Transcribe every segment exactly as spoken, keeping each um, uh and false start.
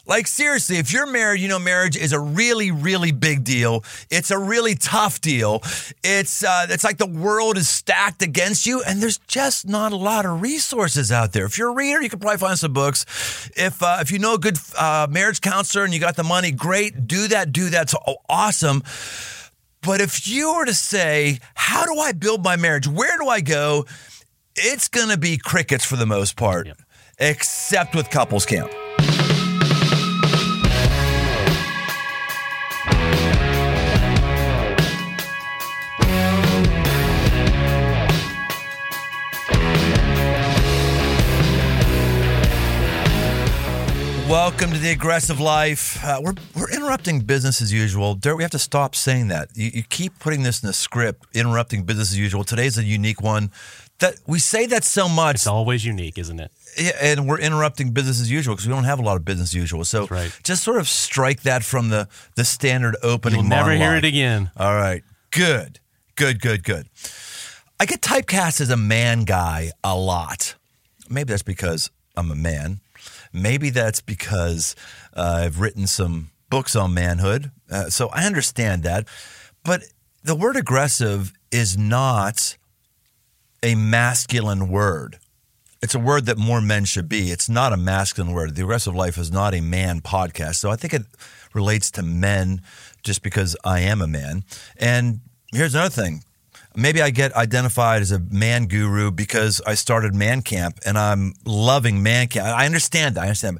Like, seriously, if you're married, you know marriage is a really, really big deal. It's a really tough deal. It's uh, it's like the world is stacked against you, and there's just not a lot of resources out there. If you're a reader, you can probably find some books. If uh, if you know a good uh, marriage counselor and you got the money, great. Do that, do that. It's awesome. But if you were to say, how do I build my marriage? Where do I go? It's going to be crickets for the most part, yep. Except with Couples Camp. Welcome to The Aggressive Life. Uh, we're we're interrupting business as usual. Dirt, we have to stop saying that. You, you keep putting this in the script, interrupting business as usual. Today's a unique one. That we say that so much. It's always unique, isn't it? Yeah, and we're interrupting business as usual because we don't have a lot of business as usual. So right. Just sort of strike that from the, the standard opening You'll never monologue. hear it again. All right. Good. Good, good, good. I get typecast as a man guy a lot. Maybe that's because I'm a man. Maybe that's because uh, I've written some books on manhood. Uh, so I understand that. But the word aggressive is not a masculine word. It's a word that more men should be. It's not a masculine word. The Aggressive Life is not a man podcast. So I think it relates to men just because I am a man. And here's another thing. Maybe I get identified as a man guru because I started Man Camp and I'm loving Man Camp. I understand that. I understand.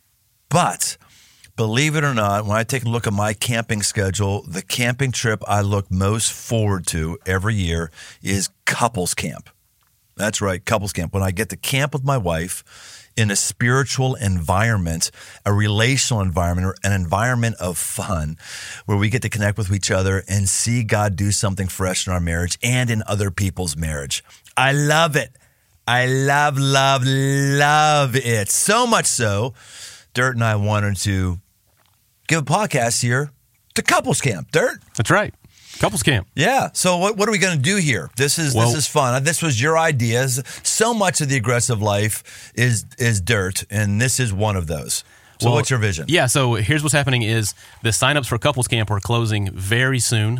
But believe it or not, when I take a look at my camping schedule, the camping trip I look most forward to every year is Couples Camp. That's right, Couples Camp. When I get to camp with my wife in a spiritual environment, a relational environment, an environment of fun where we get to connect with each other and see God do something fresh in our marriage and in other people's marriage. I love it. I love, love, love it. So much so, Dirt and I wanted to give a podcast here to Couples Camp. Dirt? That's right. Couples Camp. Yeah. So what what are we going to do here? This is well, this is fun. This was your ideas. So much of The Aggressive Life is is dirt, and this is one of those. So well, what's your vision? Yeah. So here's what's happening: is the signups for Couples Camp are closing very soon,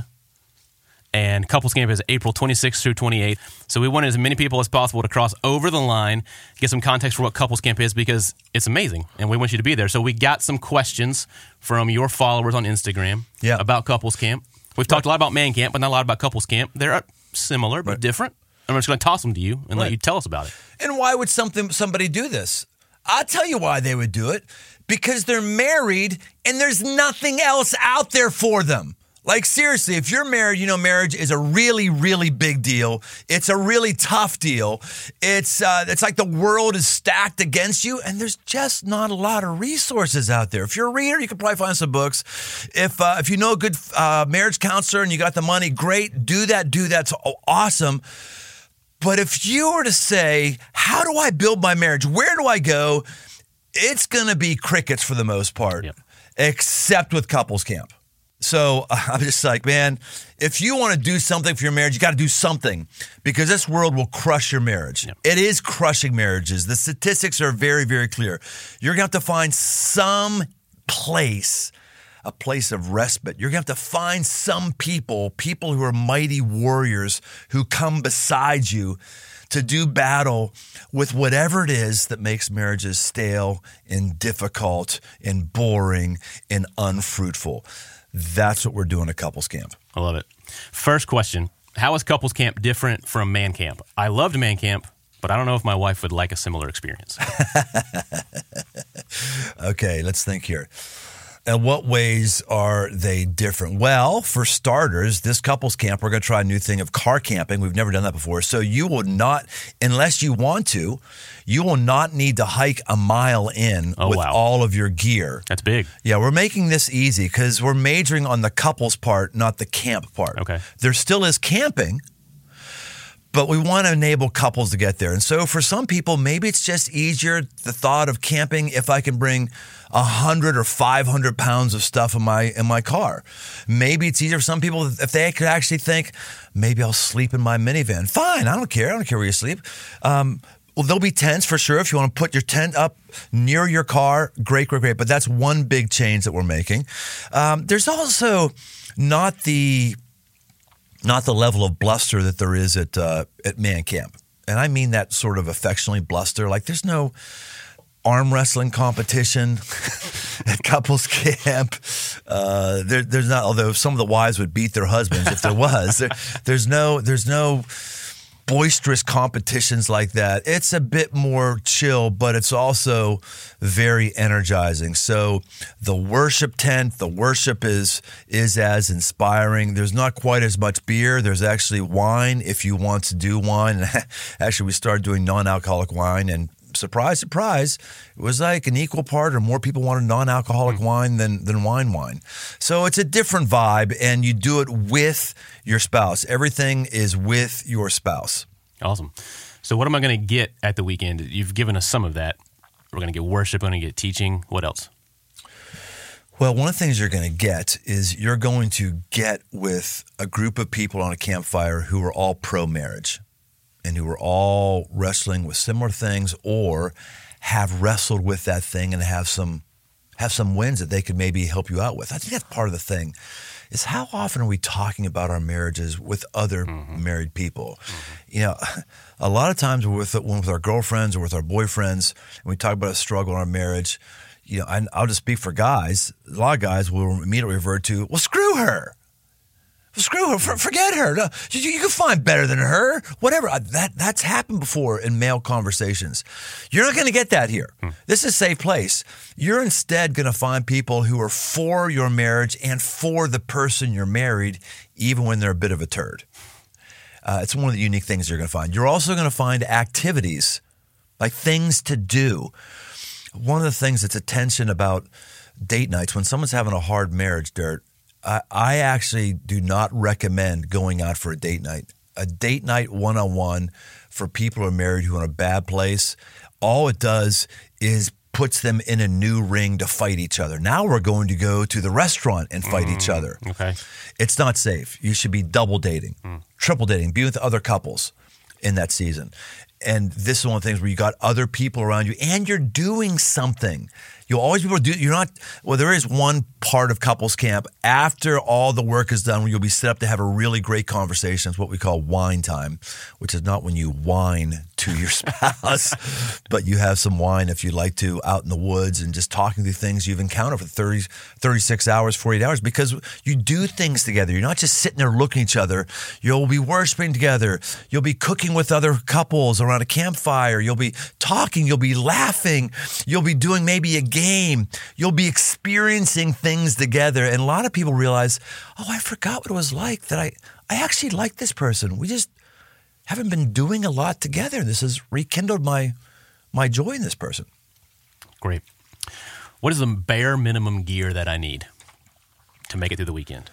and Couples Camp is April twenty-sixth through twenty-eighth. So we want as many people as possible to cross over the line, get some context for what Couples Camp is because it's amazing, and we want you to be there. So we got some questions from your followers on Instagram yeah. about Couples Camp. We've right. talked a lot about Man Camp, but not a lot about Couples Camp. They're similar, but right. different. And I'm just going to toss them to you and right. let you tell us about it. And why would something somebody do this? I'll tell you why they would do it. Because they're married and there's nothing else out there for them. Like, seriously, if you're married, you know marriage is a really, really big deal. It's a really tough deal. It's uh, it's like the world is stacked against you, and there's just not a lot of resources out there. If you're a reader, you can probably find some books. If uh, if you know a good uh, marriage counselor and you got the money, great. Do that, do that. It's awesome. But if you were to say, how do I build my marriage? Where do I go? It's going to be crickets for the most part, yep. except with Couples Camp. So uh, I'm just like, man, if you want to do something for your marriage, you got to do something because this world will crush your marriage. Yep. It is crushing marriages. The statistics are very, very clear. You're going to have to find some place, a place of respite. You're going to have to find some people, people who are mighty warriors who come beside you to do battle with whatever it is that makes marriages stale and difficult and boring and unfruitful. That's what we're doing at Couples Camp. I love it. First question, how is Couples Camp different from Man Camp? I loved Man Camp, but I don't know if my wife would like a similar experience. Okay, let's think here. In what ways are they different? Well, for starters, this Couples Camp, we're going to try a new thing of car camping. We've never done that before. So you will not, unless you want to, you will not need to hike a mile in oh, with wow. all of your gear. That's big. Yeah, we're making this easy because we're majoring on the couples part, not the camp part. Okay. There still is camping, but we want to enable couples to get there. And so for some people, maybe it's just easier, the thought of camping, if I can bring one hundred or five hundred pounds of stuff in my in my car. Maybe it's easier for some people if they could actually think, maybe I'll sleep in my minivan. Fine, I don't care. I don't care where you sleep. Um, Well, there'll be tents for sure. If you want to put your tent up near your car, great, great, great. But that's one big change that we're making. Um, there's also not the not the level of bluster that there is at uh, at Man Camp, and I mean that sort of affectionately bluster. Like there's no arm wrestling competition at couples camp. Uh, there, there's not. Although some of the wives would beat their husbands if there was. There, there's no. There's no. boisterous competitions like that. It's a bit more chill, but it's also very energizing. So the worship tent, the worship is is as inspiring. There's not quite as much beer. There's actually wine if you want to do wine. Actually, we started doing non-alcoholic wine, and surprise, surprise, it was like an equal part or more people wanted non-alcoholic wine than, than wine wine. So it's a different vibe, and you do it with your spouse. Everything is with your spouse. Awesome. So what am I going to get at the weekend? You've given us some of that. We're going to get worship, we're going to get teaching. What else? Well, one of the things you're going to get is you're going to get with a group of people on a campfire who are all pro-marriage and who are all wrestling with similar things or have wrestled with that thing and have some have some wins that they could maybe help you out with. I think that's part of the thing, is how often are we talking about our marriages with other mm-hmm. married people? Mm-hmm. You know, a lot of times we're with, with our girlfriends or with our boyfriends, and we talk about a struggle in our marriage. You know, I, I'll just speak for guys. A lot of guys will immediately revert to, well, screw her. Screw her. For, forget her. No, you, you can find better than her. Whatever. That That's happened before in male conversations. You're not going to get that here. Hmm. This is a safe place. You're instead going to find people who are for your marriage and for the person you're married, even when they're a bit of a turd. Uh, it's one of the unique things you're going to find. You're also going to find activities, like things to do. One of the things that's a tension about date nights, when someone's having a hard marriage, Dirt, I, I actually do not recommend going out for a date night. A date night one-on-one for people who are married who are in a bad place, all it does is puts them in a new ring to fight each other. Now we're going to go to the restaurant and fight mm, each other. Okay. It's not safe. You should be double dating, mm. triple dating, be with other couples in that season. And this is one of the things where you got other people around you and you're doing something. You'll always be able to do, you're not, well, there is one part of couples camp after all the work is done where you'll be set up to have a really great conversation. It's what we call wine time, which is not when you whine to your spouse, but you have some wine if you'd like to out in the woods and just talking through things you've encountered for thirty, thirty-six hours, forty-eight hours, because you do things together. You're not just sitting there looking at each other. You'll be worshiping together. You'll be cooking with other couples around a campfire. You'll be talking. You'll be laughing. You'll be doing maybe a game. You'll be experiencing things together. And a lot of people realize, oh, I forgot what it was like that I, I actually like this person. We just haven't been doing a lot together. This has rekindled my my joy in this person. Great. What is the bare minimum gear that I need to make it through the weekend?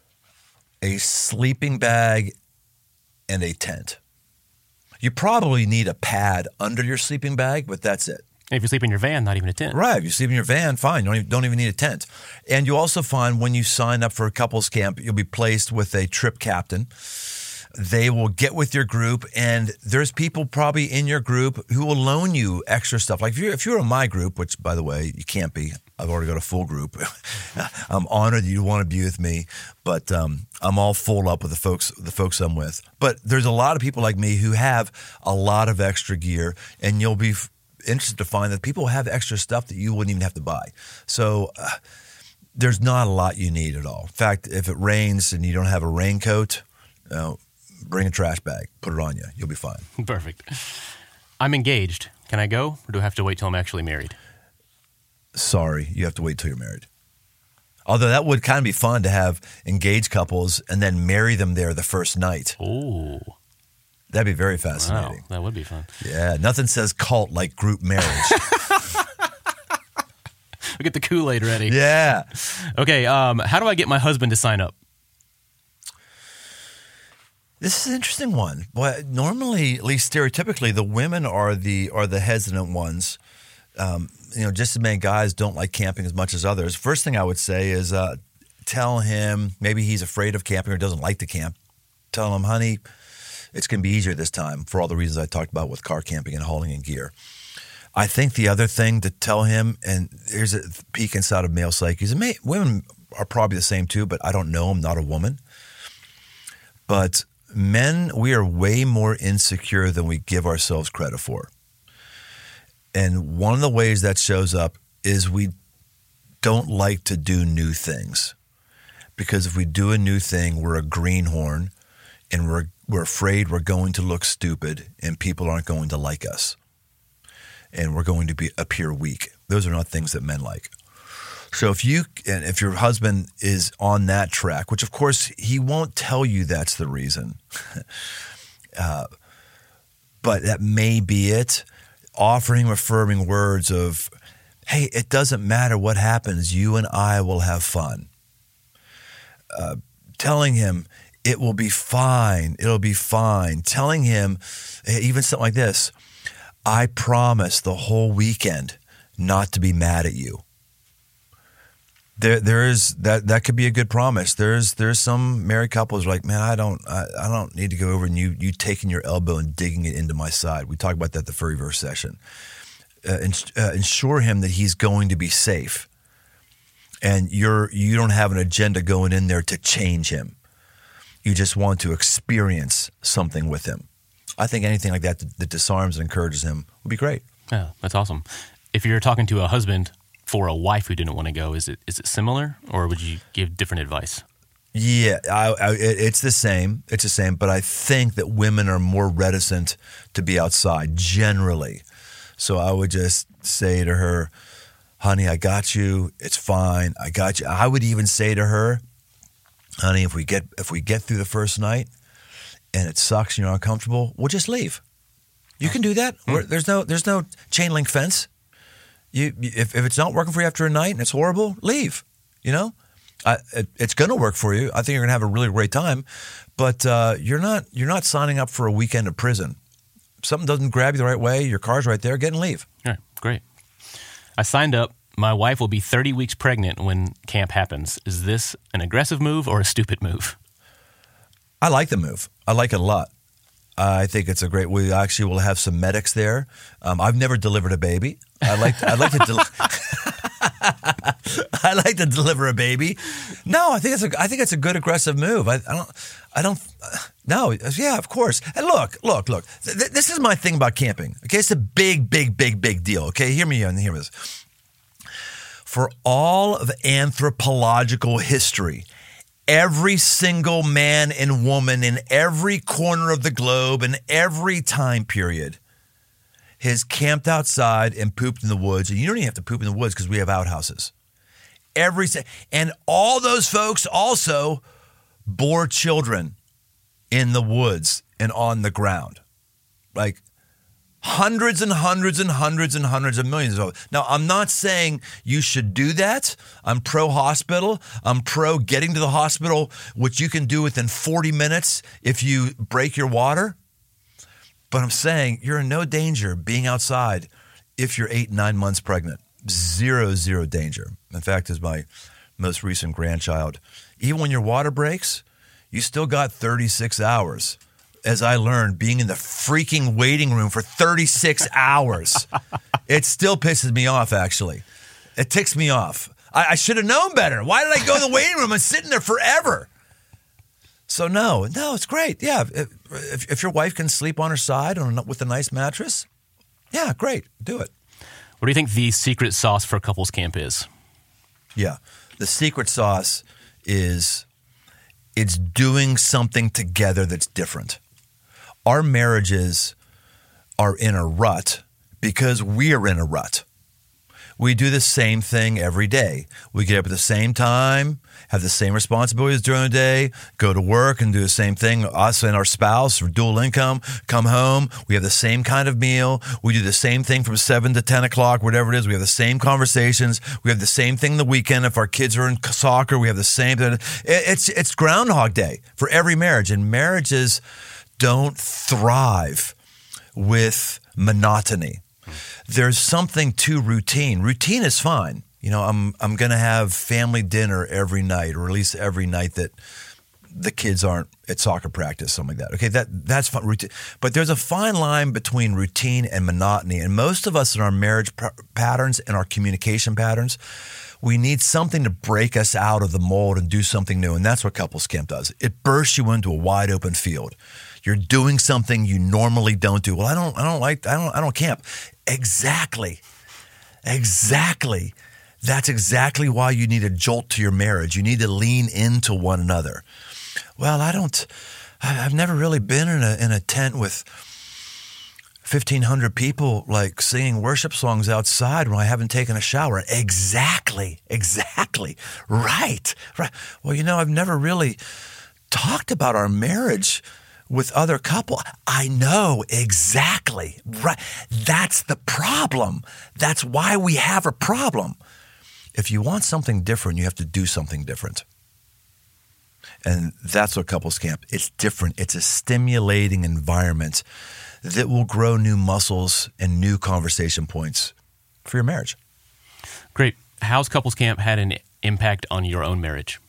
A sleeping bag and a tent. You probably need a pad under your sleeping bag, but that's it. And if you sleep in your van, not even a tent. Right. If you sleep in your van, fine. You don't even, don't even need a tent. And you also find when you sign up for a couples camp, you'll be placed with a trip captain. They will get with your group, and there's people probably in your group who will loan you extra stuff. Like if you're, if you're in my group, which, by the way, you can't be. I've already got a full group. I'm honored that you want to be with me, but um, I'm all full up with the folks the folks I'm with. But there's a lot of people like me who have a lot of extra gear, and you'll be f- interested to find that people have extra stuff that you wouldn't even have to buy. So uh, there's not a lot you need at all. In fact, if it rains and you don't have a raincoat, you know, bring a trash bag, put it on you. You'll be fine. Perfect. I'm engaged. Can I go, or do I have to wait till I'm actually married? Sorry, you have to wait till you're married. Although that would kind of be fun to have engaged couples and then marry them there the first night. Ooh. That'd be very fascinating. Wow, that would be fun. Yeah, nothing says cult like group marriage. We get the Kool-Aid ready. Yeah. Okay, um, how do I get my husband to sign up? This is an interesting one. Well, normally, at least stereotypically, the women are the are the hesitant ones. Um, you know, just as many guys don't like camping as much as others. First thing I would say is uh, tell him, maybe he's afraid of camping or doesn't like to camp. Tell him, honey, it's going to be easier this time for all the reasons I talked about with car camping and hauling in gear. I think the other thing to tell him, and here's a peek inside of male psyches, and may, women are probably the same too, but I don't know. I'm not a woman. But men, we are way more insecure than we give ourselves credit for. And one of the ways that shows up is we don't like to do new things. Because if we do a new thing, we're a greenhorn, and we're we're afraid we're going to look stupid and people aren't going to like us. And we're going to be appear weak. Those are not things that men like. So if you and if your husband is on that track, which of course he won't tell you that's the reason, uh, but that may be it, offering affirming words of, hey, it doesn't matter what happens, you and I will have fun. Uh, telling him it will be fine, it'll be fine. Telling him even something like this, I promise the whole weekend not to be mad at you. There, there is that. That could be a good promise. There's, there's some married couples who are like, man, I don't, I, I don't need to go over and you, you taking your elbow and digging it into my side. We talked about that the furry verse session. Uh, ins- uh, ensure him that he's going to be safe, and you're, you don't have an agenda going in there to change him. You just want to experience something with him. I think anything like that that, that disarms and encourages him would be great. Yeah, that's awesome. If you're talking to a husband for a wife who didn't want to go, is it is it similar, or would you give different advice? Yeah, I, I, it's the same. It's the same, but I think that women are more reticent to be outside generally. So I would just say to her, honey, I got you. It's fine. I got you. I would even say to her, honey, if we get if we get through the first night and it sucks and you're uncomfortable, we'll just leave. You can do that. Hmm. There's no there's no chain link fence. You if if it's not working for you after a night and it's horrible, leave. You know, I, it, it's going to work for you. I think you're going to have a really great time, but uh, you're not you're not signing up for a weekend of prison. If something doesn't grab you the right way, your car's right there. Get and leave. All right, great. I signed up. My wife will be thirty weeks pregnant when camp happens. Is this an aggressive move or a stupid move? I like the move. I like it a lot. I think it's a great. We actually will have some medics there. Um, I've never delivered a baby. I like. I like to. Del- I like to deliver a baby. No, I think it's a. I think it's a good aggressive move. I, I don't. I don't. Uh, no. Yeah, of course. And look, look, look. Th- this is my thing about camping. Okay, it's a big, big, big, big deal. Okay, hear me and hear this. For all of anthropological history, every single man and woman in every corner of the globe in every time period has camped outside and pooped in the woods. And you don't even have to poop in the woods because we have outhouses. Every and all those folks also bore children in the woods and on the ground. Like hundreds and hundreds and hundreds and hundreds of millions of it. Now, I'm not saying you should do that. I'm pro-hospital. I'm pro getting to the hospital, which you can do within forty minutes if you break your water. But I'm saying you're in no danger being outside if you're eight, nine months pregnant. Zero, zero danger. In fact, as my most recent grandchild, even when your water breaks, you still got thirty-six hours. As I learned, being in the freaking waiting room for thirty-six hours, it still pisses me off, actually. It ticks me off. I, I should have known better. Why did I go to the waiting room? I'm sitting there forever. So no, no, it's great. Yeah, if, if, if your wife can sleep on her side on, with a nice mattress, yeah, great, do it. What do you think the secret sauce for couples camp is? Yeah, the secret sauce is it's doing something together that's different. Our marriages are in a rut because we're in a rut. We do the same thing every day. We get up at the same time, have the same responsibilities during the day, go to work and do the same thing. Us and our spouse, for dual income, come home. We have the same kind of meal. We do the same thing from seven to ten o'clock, whatever it is. We have the same conversations. We have the same thing the weekend. If our kids are in soccer, we have the same. It's, it's Groundhog Day for every marriage. And marriages don't thrive with monotony. There's something to routine. Routine is fine. You know, I'm I'm going to have family dinner every night, or at least every night that the kids aren't at soccer practice, something like that. Okay, that that's fun. Routine. But there's a fine line between routine and monotony. And most of us in our marriage p- patterns and our communication patterns, we need something to break us out of the mold and do something new. And that's what couples camp does. It bursts you into a wide open field. You're doing something you normally don't do. Well, I don't I don't like I don't I don't camp. Exactly. Exactly. That's exactly why you need a jolt to your marriage. You need to lean into one another. Well, I don't, I've never really been in a in a tent with fifteen hundred people like singing worship songs outside when I haven't taken a shower. Exactly, exactly, right, right. Well, you know, I've never really talked about our marriage with other couple. I know, exactly, right. That's the problem. That's why we have a problem. If you want something different, you have to do something different. And that's what couples camp. It's different. It's a stimulating environment that will grow new muscles and new conversation points for your marriage. Great. How's couples camp had an impact on your own marriage?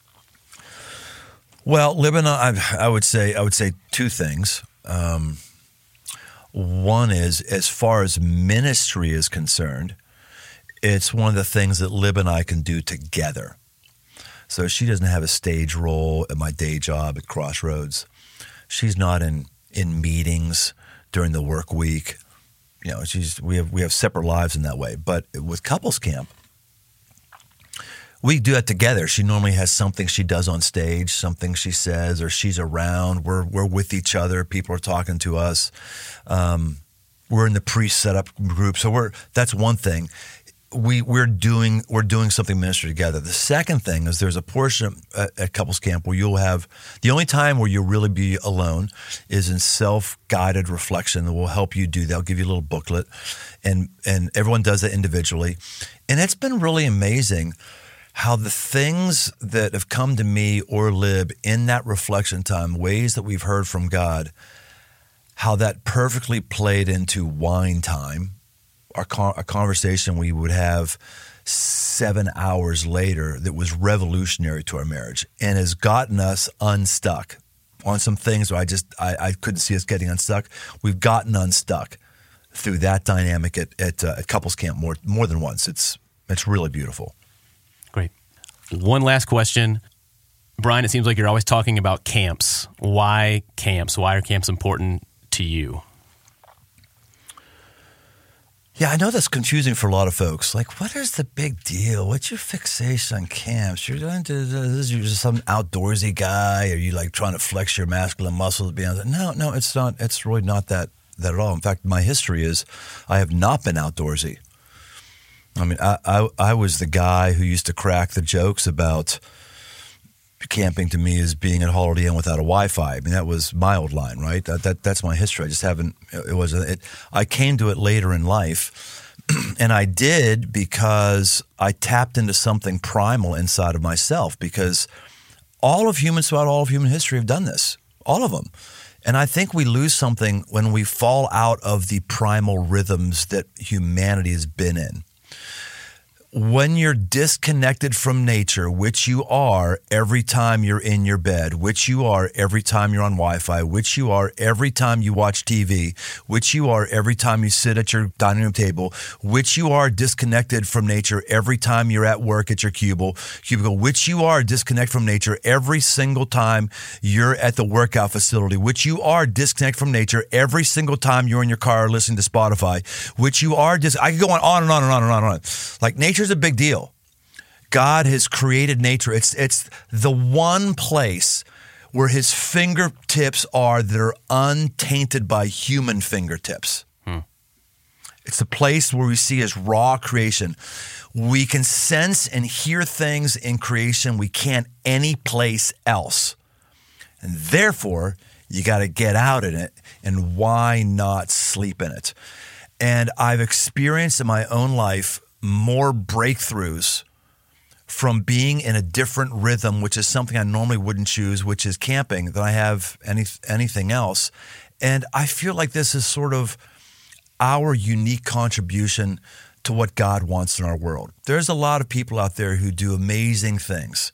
Well, Libin, I, I would say I would say two things. Um, one is, as far as ministry is concerned, it's one of the things that Lib and I can do together. So she doesn't have a stage role at my day job at Crossroads. She's not in, in meetings during the work week. You know, she's we have we have separate lives in that way. But with couples camp, we do that together. She normally has something she does on stage, something she says, or she's around. We're we're with each other. People are talking to us. Um, we're in the pre-setup group, so we're that's one thing. We we're doing we're doing something ministry together. The second thing is there's a portion at, at couples camp where you'll have the only time where you'll really be alone is in self-guided reflection that will help you do that. They'll give you a little booklet, and and everyone does that individually, and it's been really amazing how the things that have come to me or Lib in that reflection time, ways that we've heard from God, how that perfectly played into wine time. Our con- a conversation we would have seven hours later that was revolutionary to our marriage and has gotten us unstuck on some things where I just I, I couldn't see us getting unstuck. We've gotten unstuck through that dynamic at at, uh, at couples camp more more than once. It's it's really beautiful. Great. One last question, Brian. It seems like you're always talking about camps. Why camps? Why are camps important to you? Yeah, I know that's confusing for a lot of folks. Like, what is the big deal? What's your fixation on camps? You're going to, is you just some outdoorsy guy? Are you like trying to flex your masculine muscles beyond that? No, no, it's not. It's really not that, that at all. In fact, my history is I have not been outdoorsy. I mean, I, I, I was the guy who used to crack the jokes about camping to me as being at Holiday Inn without a Wi-Fi. I mean, that was my old line, right? That, that that's my history. I just haven't. It was. It, I came to it later in life, and I did because I tapped into something primal inside of myself. Because all of humans throughout all of human history have done this, all of them, and I think we lose something when we fall out of the primal rhythms that humanity has been in. When you're disconnected from nature, which you are every time you're in your bed, which you are every time you're on Wi-Fi, which you are every time you watch T V, which you are every time you sit at your dining room table, which you are disconnected from nature every time you're at work at your cubicle, cubicle, which you are disconnected from nature every single time you're at the workout facility, which you are disconnected from nature every single time you're in your car listening to Spotify, which you are just, I could go on, on and on and on and on and on. Like nature is a big deal. God has created nature. It's it's the one place where his fingertips are that are untainted by human fingertips. Hmm. It's the place where we see his raw creation. We can sense and hear things in creation we can't any place else. And therefore, you got to get out in it. And why not sleep in it? And I've experienced in my own life more breakthroughs from being in a different rhythm, which is something I normally wouldn't choose, which is camping, than I have any anything else. And I feel like this is sort of our unique contribution to what God wants in our world. There's a lot of people out there who do amazing things,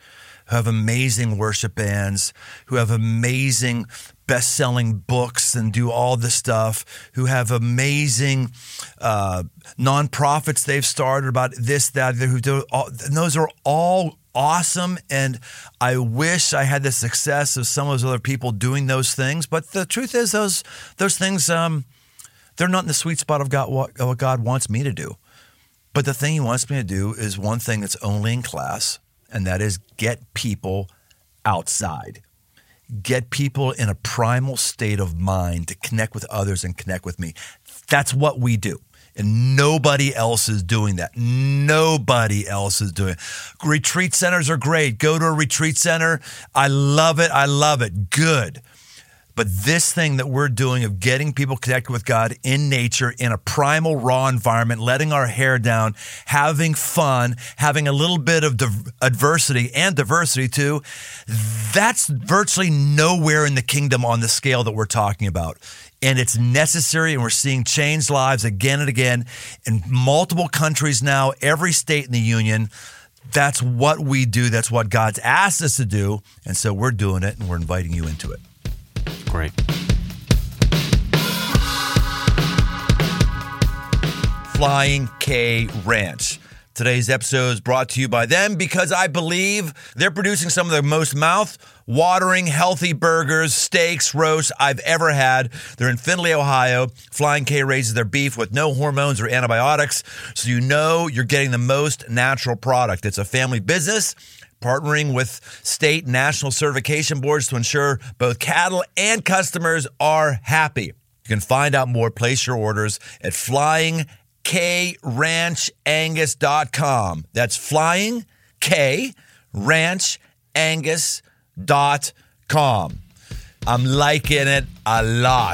who have amazing worship bands, who have amazing best-selling books and do all this stuff, who have amazing uh, nonprofits they've started about this, that, who do all, and those are all awesome. And I wish I had the success of some of those other people doing those things. But the truth is, those those things, um, they're not in the sweet spot of God, what, what God wants me to do. But the thing he wants me to do is one thing that's only in class, and that is get people outside. Get people in a primal state of mind to connect with others and connect with me. That's what we do. And nobody else is doing that. Nobody else is doing it. Retreat centers are great. Go to a retreat center. I love it. I love it. Good. But this thing that we're doing of getting people connected with God in nature, in a primal, raw environment, letting our hair down, having fun, having a little bit of div- adversity and diversity too, that's virtually nowhere in the kingdom on the scale that we're talking about. And it's necessary, and we're seeing changed lives again and again in multiple countries now, every state in the union. That's what we do. That's what God's asked us to do. And so we're doing it, and we're inviting you into it. Great. Flying K Ranch. Today's episode is brought to you by them because I believe they're producing some of the most mouth-watering, healthy burgers, steaks, roasts I've ever had. They're in Findlay, Ohio. Flying K raises their beef with no hormones or antibiotics, so you know you're getting the most natural product. It's a family business, partnering with state and national certification boards to ensure both cattle and customers are happy. You can find out more, place your orders at flying k ranch angus dot com. That's flying k ranch angus dot com. I'm liking it a lot.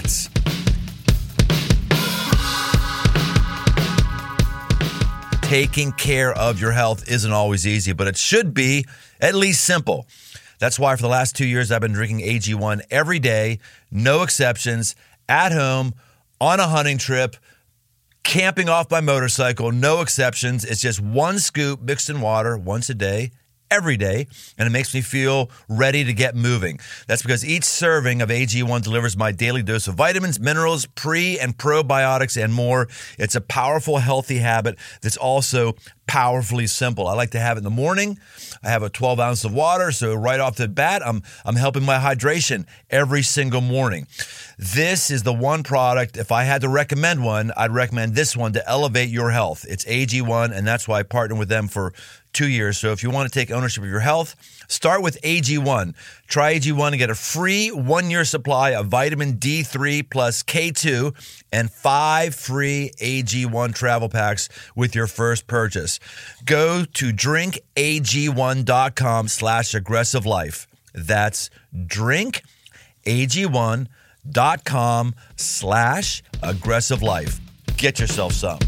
Taking care of your health isn't always easy, but it should be at least simple. That's why for the last two years, I've been drinking A G one every day, no exceptions, at home, on a hunting trip, camping off my motorcycle, no exceptions. It's just one scoop mixed in water once a day, every day, and it makes me feel ready to get moving. That's because each serving of A G one delivers my daily dose of vitamins, minerals, pre- and probiotics, and more. It's a powerful, healthy habit that's also powerfully simple. I like to have it in the morning. I have a twelve ounce of water, so right off the bat, I'm I'm helping my hydration every single morning. This is the one product, if I had to recommend one, I'd recommend this one to elevate your health. It's A G one, and that's why I partner with them for two years. So if you want to take ownership of your health, start with A G one. Try A G one and get a free one-year supply of vitamin D three plus K two and five free A G one travel packs with your first purchase. Go to drink A G one dot com slash aggressive life. That's drink A G one dot com slash aggressive life. Get yourself some.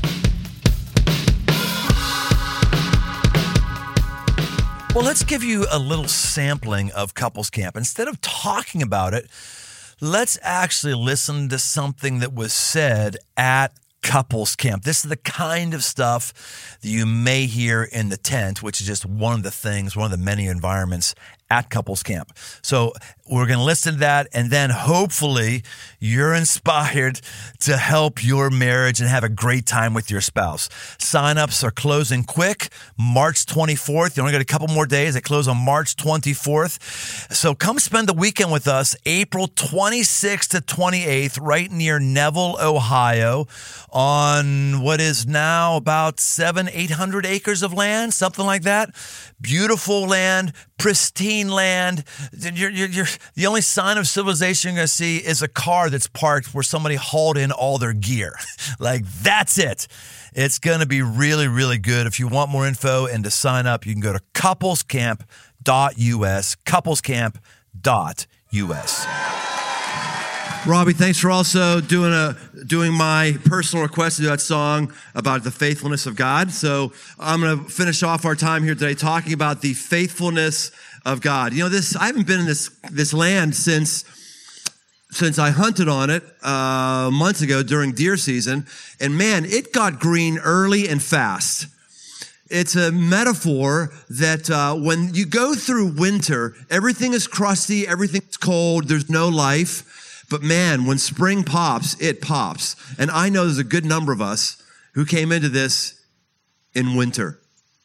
Well, let's give you a little sampling of Couples Camp. Instead of talking about it, let's actually listen to something that was said at Couples Camp. This is the kind of stuff that you may hear in the tent, which is just one of the things, one of the many environments at Couples Camp. So we're going to listen to that, and then hopefully you're inspired to help your marriage and have a great time with your spouse. Sign-ups are closing quick, March twenty-fourth. You only got a couple more days. They close on March twenty-fourth. So come spend the weekend with us, April twenty-sixth to twenty-eighth, right near Neville, Ohio, on what is now about seven, eight hundred acres of land, something like that. Beautiful land, pristine land. You're, you're, you're, the only sign of civilization you're going to see is a car that's parked where somebody hauled in all their gear. Like, that's it. It's going to be really, really good. If you want more info and to sign up, you can go to couples camp dot U S, couples camp dot U S. Robbie, thanks for also doing a doing my personal request to do that song about the faithfulness of God. So I'm going to finish off our time here today talking about the faithfulness of God. You know, this I haven't been in this this land since since I hunted on it uh, months ago during deer season, and man, it got green early and fast. It's a metaphor that uh, when you go through winter, everything is crusty, everything's cold, there's no life. But man, when spring pops, it pops. And I know there's a good number of us who came into this in winter.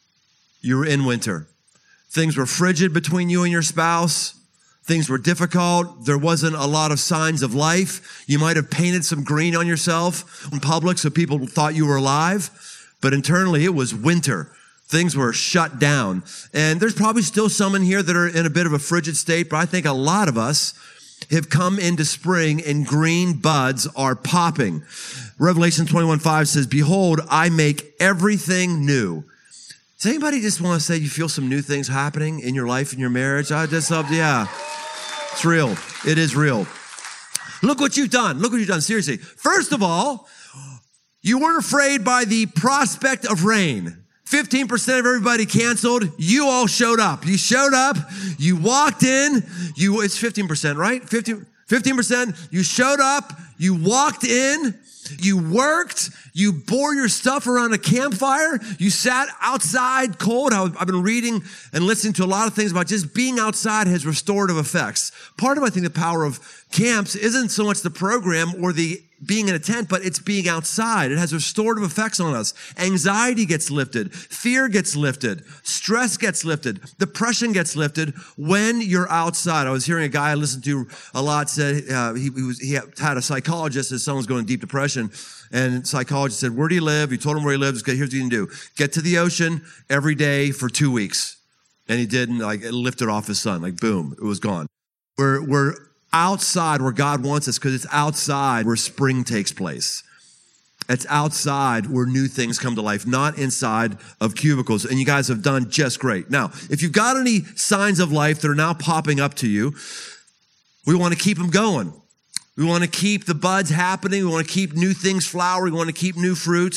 You were in winter. Things were frigid between you and your spouse. Things were difficult. There wasn't a lot of signs of life. You might have painted some green on yourself in public so people thought you were alive. But internally, it was winter. Things were shut down. And there's probably still some in here that are in a bit of a frigid state, but I think a lot of us have come into spring and green buds are popping. Revelation twenty-one five says, behold, I make everything new. Does anybody just want to say you feel some new things happening in your life, in your marriage? I just, uh, yeah, it's real. It is real. Look what you've done. Look what you've done. Seriously. First of all, you weren't afraid by the prospect of rain. fifteen percent of everybody canceled. You all showed up. You showed up. You walked in. You, it's fifteen percent, right? fifteen, fifteen percent. You showed up. You walked in. You worked. You bore your stuff around a campfire. You sat outside cold. I've been reading and listening to a lot of things about just being outside has restorative effects. Part of, I think, the power of camps isn't so much the program or the being in a tent, but it's being outside. It has restorative effects on us. Anxiety gets lifted. Fear gets lifted. Stress gets lifted. Depression gets lifted when you're outside. I was hearing a guy I listened to a lot said uh, he, he was he had a psychologist. His son was going deep depression, and the psychologist said, "Where do you live?" He told him where he lives. Here's what you can do: get to the ocean every day for two weeks. And he did, and like it lifted off his son. Like boom, it was gone. We're we're outside where God wants us because it's outside where spring takes place. It's outside where new things come to life, not inside of cubicles. And you guys have done just great. Now, if you've got any signs of life that are now popping up to you, we want to keep them going. We want to keep the buds happening. We want to keep new things flowering. We want to keep new fruit.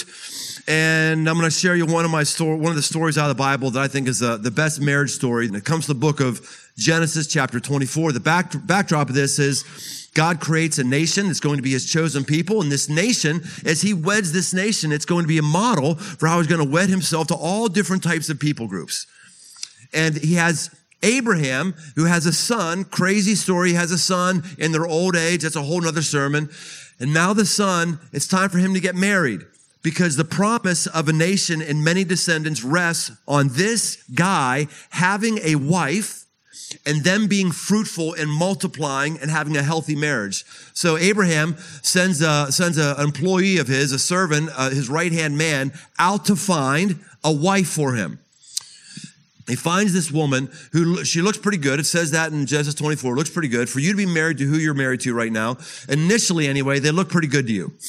And I'm going to share you one of my story, one of the stories out of the Bible that I think is uh, the best marriage story. And it comes to the book of Genesis chapter twenty-four. The back, backdrop of this is God creates a nation that's going to be his chosen people. And this nation, as he weds this nation, it's going to be a model for how he's going to wed himself to all different types of people groups. And he has Abraham, who has a son, crazy story, has a son in their old age. That's a whole nother sermon. And now the son, it's time for him to get married because the promise of a nation and many descendants rests on this guy having a wife and them being fruitful and multiplying and having a healthy marriage. So Abraham sends a, sends an employee of his, a servant, uh, his right-hand man, out to find a wife for him. He finds this woman who, she looks pretty good. It says that in Genesis twenty-four, looks pretty good. For you to be married to who you're married to right now, initially anyway, they look pretty good to you.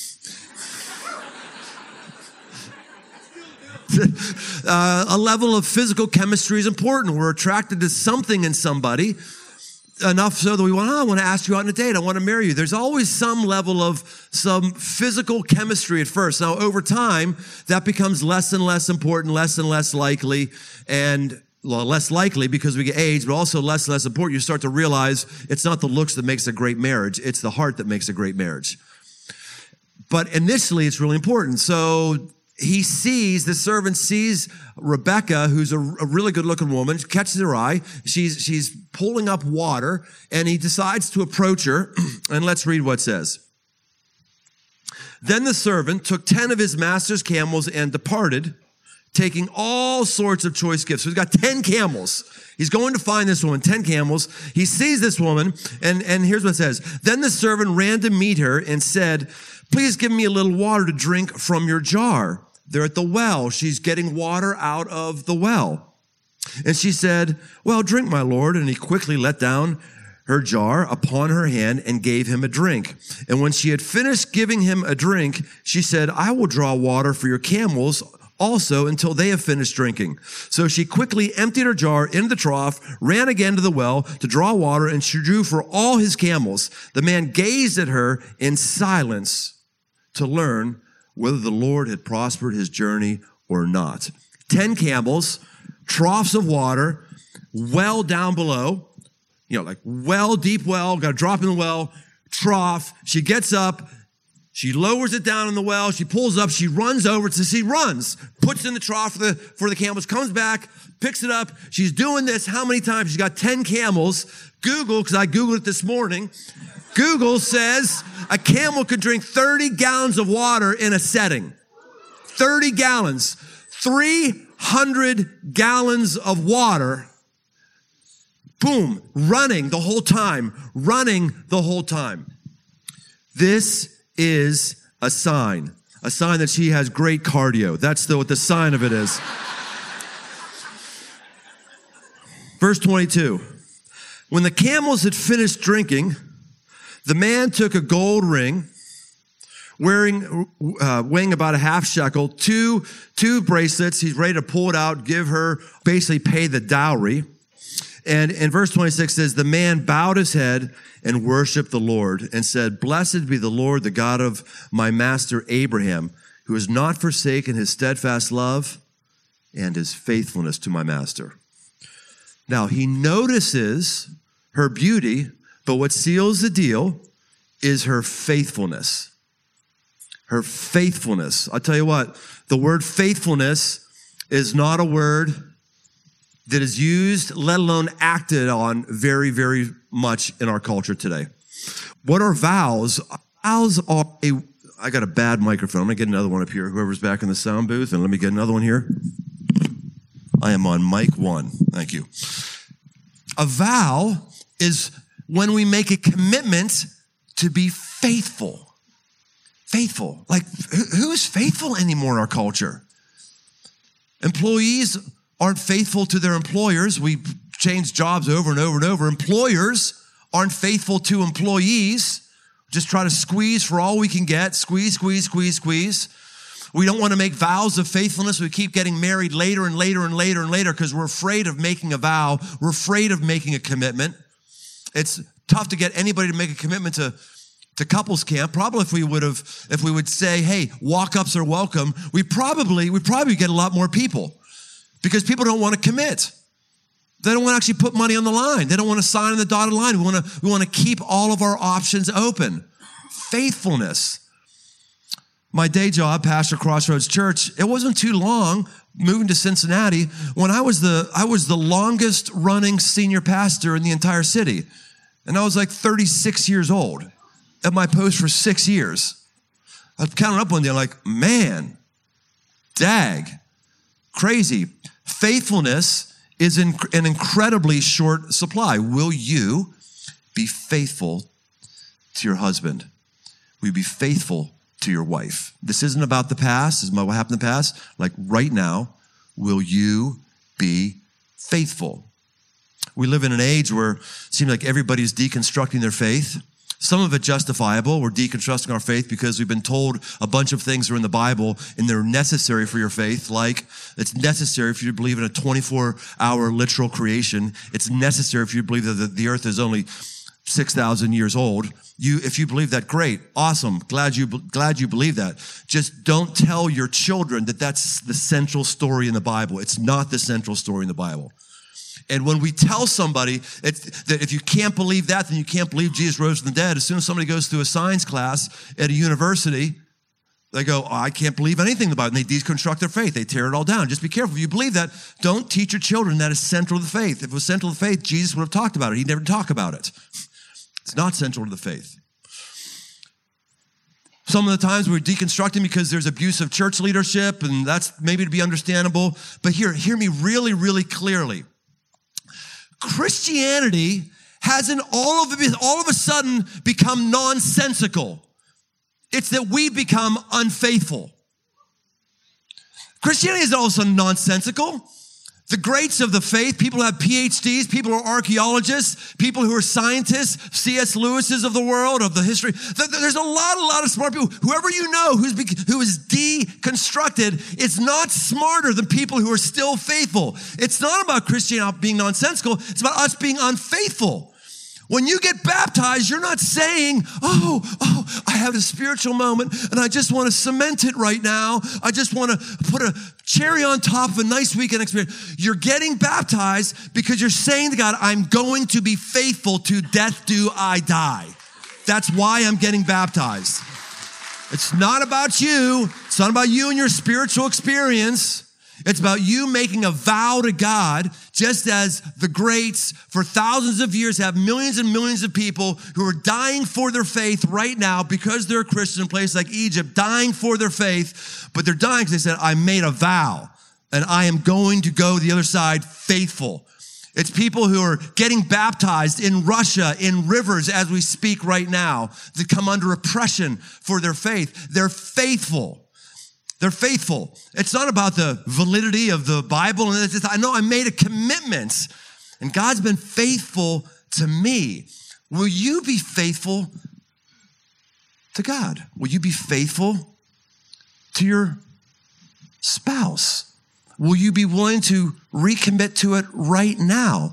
uh, a level of physical chemistry is important. We're attracted to something in somebody enough so that we want, oh, I want to ask you out on a date. I want to marry you. There's always some level of some physical chemistry at first. Now, over time, that becomes less and less important, less and less likely, and well, less likely because we get age, but also less and less important. You start to realize it's not the looks that makes a great marriage. It's the heart that makes a great marriage. But initially, it's really important. So he sees, the servant sees Rebecca, who's a, a really good-looking woman, catches her eye. She's, she's pulling up water, and he decides to approach her. And let's read what it says. Then the servant took ten of his master's camels and departed, taking all sorts of choice gifts. So he's got ten camels. He's going to find this woman, ten camels. He sees this woman, and, and here's what it says. Then the servant ran to meet her and said, please give me a little water to drink from your jar. They're at the well. She's getting water out of the well. And she said, well, drink, my lord. And he quickly let down her jar upon her hand and gave him a drink. And when she had finished giving him a drink, she said, I will draw water for your camels also until they have finished drinking. So she quickly emptied her jar into the trough, ran again to the well to draw water, and she drew for all his camels. The man gazed at her in silence to learn whether the Lord had prospered his journey or not. Ten camels, troughs of water, well down below, you know, like well, deep well, got to drop in the well, trough. She gets up, She lowers it down in the well. She pulls up. She runs over to see, runs, puts it in the trough for the, for the camels, comes back, picks it up. She's doing this how many times? She's got ten camels. Google, because I Googled it this morning, Google says a camel could drink thirty gallons of water in a setting. thirty gallons. three hundred gallons of water. Boom, running the whole time, running the whole time. This is a sign, a sign that she has great cardio. That's the, what the sign of it is. Verse twenty-two, when the camels had finished drinking, the man took a gold ring, wearing, uh, weighing about a half shekel, two, two bracelets. He's ready to pull it out, give her, basically pay the dowry. And in verse twenty-six says, the man bowed his head and worshiped the Lord and said, blessed be the Lord, the God of my master Abraham, who has not forsaken his steadfast love and his faithfulness to my master. Now, he notices her beauty, but what seals the deal is her faithfulness. Her faithfulness. I'll tell you what, the word faithfulness is not a word that is used, let alone acted on very, very much in our culture today. What are vows? Vows are a, I got a bad microphone. I'm going to get another one up here. Whoever's back in the sound booth, and let me get another one here. I am on mic one. Thank you. A vow is when we make a commitment to be faithful. Faithful. Like, who is faithful anymore in our culture? Employees aren't faithful to their employers. We change jobs over and over and over. Employers aren't faithful to employees. Just try to squeeze for all we can get. Squeeze, squeeze, squeeze, squeeze. We don't want to make vows of faithfulness. We keep getting married later and later and later and later because we're afraid of making a vow. We're afraid of making a commitment. It's tough to get anybody to make a commitment to, to couples camp. Probably if we would have, if we would say, hey, walk-ups are welcome, we probably, we probably get a lot more people. Because people don't want to commit. They don't want to actually put money on the line. They don't want to sign on the dotted line. We want to, we want to keep all of our options open. Faithfulness. My day job, pastor Crossroads Church, it wasn't too long moving to Cincinnati when I was the I was the longest running senior pastor in the entire city. And I was like thirty-six years old at my post for six years. I counted up one day, I'm like, man, dag. Crazy. Faithfulness is in an incredibly short supply. Will you be faithful to your husband? Will you be faithful to your wife? This isn't about the past. This is about what happened in the past. Like right now, will you be faithful? We live in an age where it seems like everybody's deconstructing their faith. Some of it justifiable. We're deconstructing our faith because we've been told a bunch of things are in the Bible and they're necessary for your faith. Like it's necessary for you to believe in a twenty-four hour literal creation. It's necessary for you to believe that the earth is only six thousand years old. You, if you believe that, great, awesome. Glad you, glad you believe that. Just don't tell your children that that's the central story in the Bible. It's not the central story in the Bible. And when we tell somebody that if you can't believe that, then you can't believe Jesus rose from the dead. As soon as somebody goes through a science class at a university, they go, oh, I can't believe anything in the Bible. And they deconstruct their faith. They tear it all down. Just be careful. If you believe that, don't teach your children that is central to the faith. If it was central to the faith, Jesus would have talked about it. He'd never talk about it. It's not central to the faith. Some of the times we're deconstructing because there's abusive church leadership, and that's maybe to be understandable. But here, hear me really, really clearly. Christianity hasn't all of, it, all of a sudden become nonsensical. It's that we become unfaithful. Christianity is all of a sudden nonsensical. The greats of the faith, people who have P H Ds, people who are archaeologists, people who are scientists, C S Lewis's of the world, of the history. There's a lot, a lot of smart people. Whoever you know who's who is deconstructed is not smarter than people who are still faithful. It's not about Christianity being nonsensical. It's about us being unfaithful. When you get baptized, you're not saying, oh, oh, I have a spiritual moment and I just want to cement it right now. I just want to put a cherry on top of a nice weekend experience. You're getting baptized because you're saying to God, I'm going to be faithful to death do I die. That's why I'm getting baptized. It's not about you. It's not about you and your spiritual experience. It's about you making a vow to God, just as the greats for thousands of years have millions and millions of people who are dying for their faith right now because they're a Christian in a place like Egypt, dying for their faith, but they're dying because they said, I made a vow and I am going to go the other side faithful. It's people who are getting baptized in Russia in rivers as we speak right now that come under oppression for their faith. They're faithful. They're faithful. It's not about the validity of the Bible. And it's just, I know I made a commitment and God's been faithful to me. Will you be faithful to God? Will you be faithful to your spouse? Will you be willing to recommit to it right now?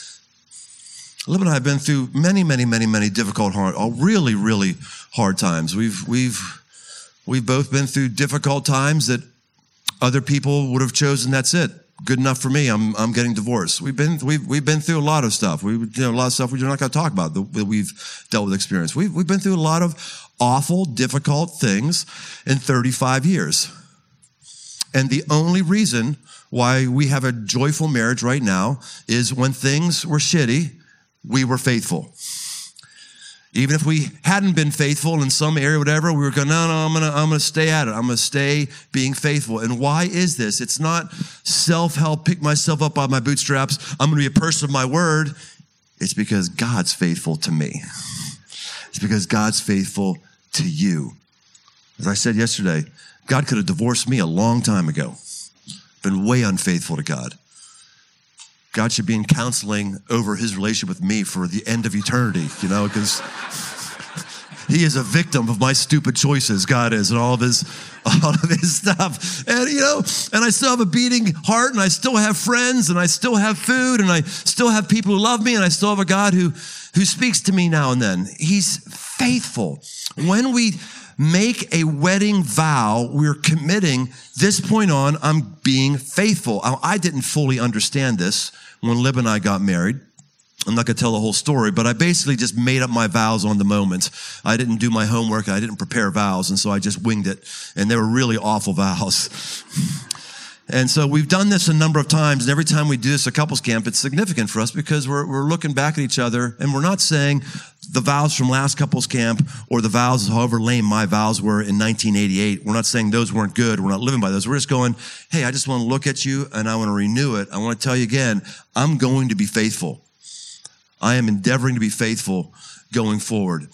Liv and I have been through many, many, many, many difficult, hard, really, really hard times. We've, we've, We've both been through difficult times that other people would have chosen. That's it. Good enough for me. I'm I'm getting divorced. We've been we've we've been through a lot of stuff. We you know a lot of stuff we're not going to talk about that we've dealt with experience. We've we've been through a lot of awful, difficult things in thirty-five years. And the only reason why we have a joyful marriage right now is when things were shitty, we were faithful. Even if we hadn't been faithful in some area, whatever, we were going, no, no, I'm going to, I'm going to stay at it. I'm going to stay being faithful. And why is this? It's not self-help, pick myself up by my bootstraps. I'm going to be a person of my word. It's because God's faithful to me. It's because God's faithful to you. As I said yesterday, God could have divorced me a long time ago. Been way unfaithful to God. God should be in counseling over his relationship with me for the end of eternity, you know, because he is a victim of my stupid choices, God is, and all of his, all of his stuff. And, you know, and I still have a beating heart, and I still have friends, and I still have food, and I still have people who love me, and I still have a God who, who speaks to me now and then. He's faithful. When we make a wedding vow, we're committing, this point on, I'm being faithful. I didn't fully understand this when Liv and I got married. I'm not going to tell the whole story, but I basically just made up my vows on the moment. I didn't do my homework. I didn't prepare vows, and so I just winged it, and they were really awful vows. And so we've done this a number of times, and every time we do this at couples camp, it's significant for us because we're, we're looking back at each other, and we're not saying the vows from last couples camp or the vows, however lame my vows were in nineteen eighty-eight. We're not saying those weren't good. We're not living by those. We're just going, hey, I just want to look at you, and I want to renew it. I want to tell you again, I'm going to be faithful. I am endeavoring to be faithful going forward.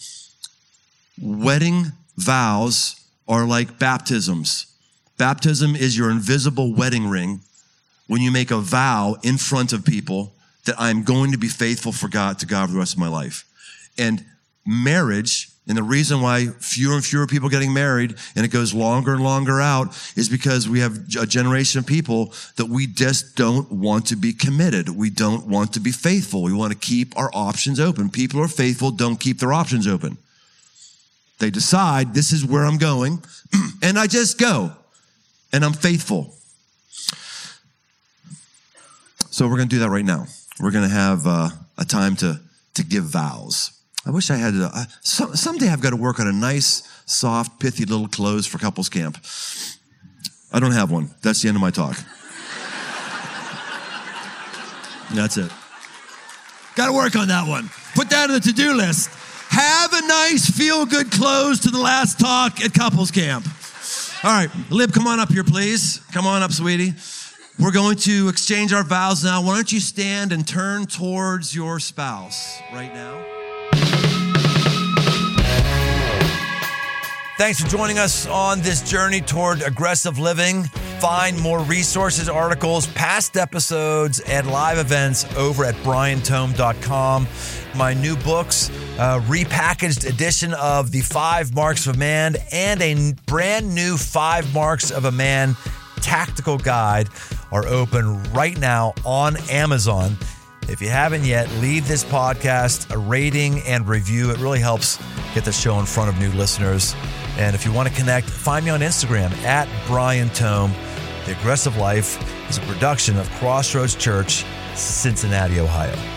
Wedding vows are like baptisms. Baptism is your invisible wedding ring when you make a vow in front of people that I'm going to be faithful for God to God for the rest of my life. And marriage, and the reason why fewer and fewer people are getting married and it goes longer and longer out is because we have a generation of people that we just don't want to be committed. We don't want to be faithful. We want to keep our options open. People who are faithful don't keep their options open. They decide this is where I'm going and I just go. And I'm faithful. So we're going to do that right now. We're going to have uh, a time to to give vows. I wish I had, uh, some, someday I've got to work on a nice, soft, pithy little close for couples camp. I don't have one. That's the end of my talk. That's it. Got to work on that one. Put that on the to-do list. Have a nice, feel-good close to the last talk at couples camp. All right, Lib, come on up here, please. Come on up, sweetie. We're going to exchange our vows now. Why don't you stand and turn towards your spouse right now? Thanks for joining us on this journey toward aggressive living. Find more resources, articles, past episodes, and live events over at brian tome dot com. My new books, a repackaged edition of The Five Marks of a Man and a brand new Five Marks of a Man tactical guide are open right now on Amazon. If you haven't yet, leave this podcast a rating and review. It really helps get the show in front of new listeners. And if you want to connect, find me on Instagram at Brian Tome. The Aggressive Life is a production of Crossroads Church, Cincinnati, Ohio.